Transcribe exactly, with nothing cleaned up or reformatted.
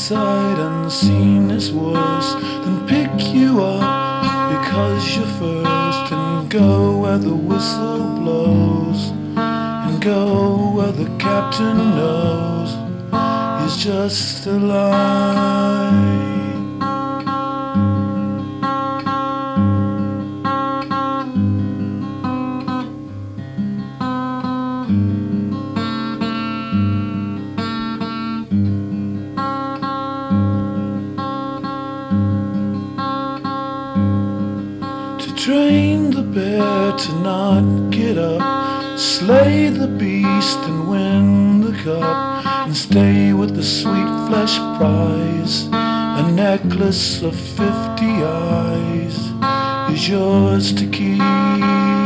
sight unseen is worse than pick you up because you're first, and go where the whistle blows, and go where the captain knows he's just a lie. Train the bear to not get up, slay the beast and win the cup, and stay with the sweet flesh prize. A necklace of fifty eyes is yours to keep.